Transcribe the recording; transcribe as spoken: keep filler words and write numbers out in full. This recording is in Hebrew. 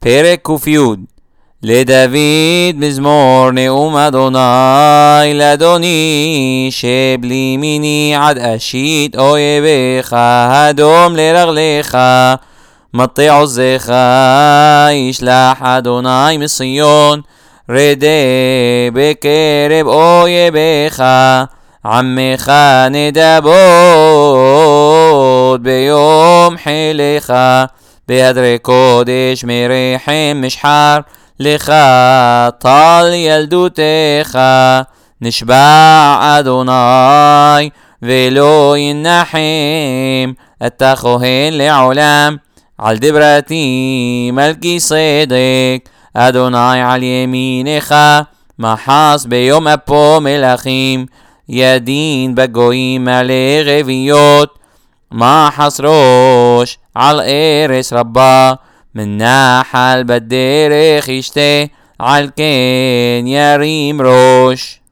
פרק ק"י. לדוד מזמור נאום אדוני, לאדוני שבלי מיני עד אשית אויביך, אדום לרגליך מטה עוזך. ישלח אדוני מציון, רדה בקרב אויביך, עמך נדבות ביום חילך. בהדרי קודש מרחם משחר לך, טל ילדותך. נשבע אדוני ולא ינחם, אתה כהן לעולם על דברתי מלכי צדק. אדוני על ימינך מחס ביום אפו מלכים, ידין בגויים מלא רביות. מחס ראש על ארץ רבה, מנחל בדרך ישתה, על כן ירים ראש.